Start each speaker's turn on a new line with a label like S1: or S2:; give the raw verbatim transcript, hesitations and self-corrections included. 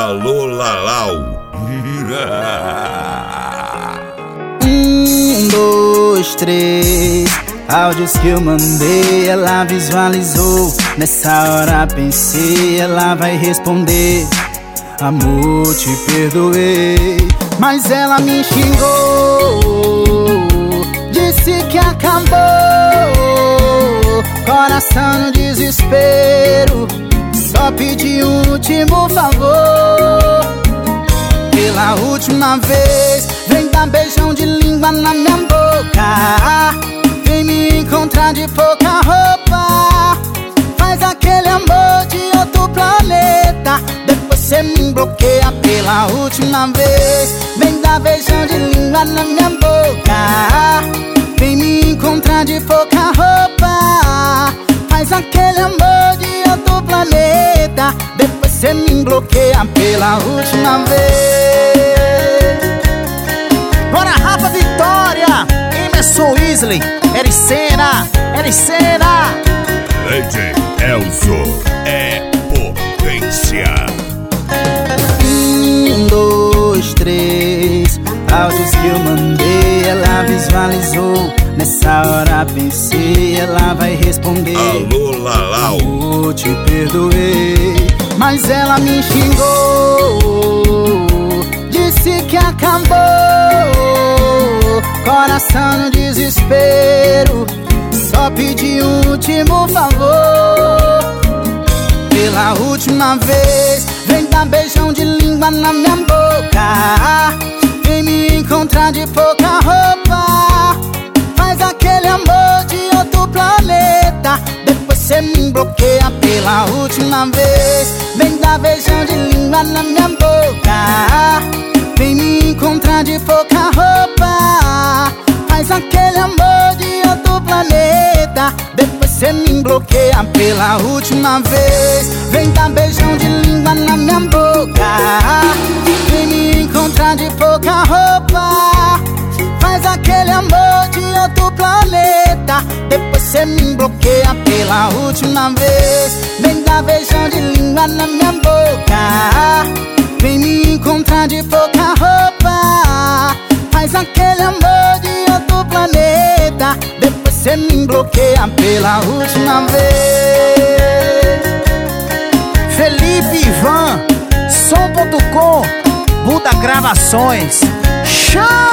S1: Alô, Lalau.
S2: Um, dois, três. Áudios que eu mandei, ela visualizou. Nessa hora pensei, ela vai responder: amor, te perdoei. Mas ela me xingou, disse que acabou. Coração no desespero, só pedi um último favor. Pela última vez, vem dar beijão de língua na minha boca. Vem me encontrar de pouca roupa. Faz aquele amor de outro planeta. Depois cê me bloqueia. Pela última vez, vem dar beijão de língua na minha boca. Vem me encontrar de pouca roupa. Faz aquele amor de outro planeta. Depois cê me bloqueia pela última vez.
S3: Bora, Rafa Vitória, Emerson Weasley, Ericena, Ericena.
S1: Lady Elzo é potência.
S2: Um, dois, três. Áudios que eu mandei, ela visualizou. Nessa hora pensei, ela vai responder:
S1: alô, Lalau.
S2: amor, te perdoei. Mas ela me xingou, disse que acabou. Coração no desespero, só pedi um último favor. Pela última vez, vem dar beijão de língua na minha boca. Vem me encontrar de pouca roupa. Faz aquele amor de outro planeta. Depois cê me bloqueia pela última vez. Vem dar beijão de língua na minha boca. Vem me encontrar de pouca roupa. Faz aquele amor de outro planeta. Depois cê me bloqueia pela última vez. Vem dar beijão de língua na minha boca. Vem me encontrar de pouca roupa. Faz aquele amor de outro planeta. Depois cê me bloqueia pela última vez. Vem dar beijão de língua na minha boca. Vem me encontrar de pouca roupa. Faz aquele amor de outro planeta. Depois cê me bloqueia pela última vez.
S3: Felipe Ivan, som ponto com, Buda Gravações. Chama!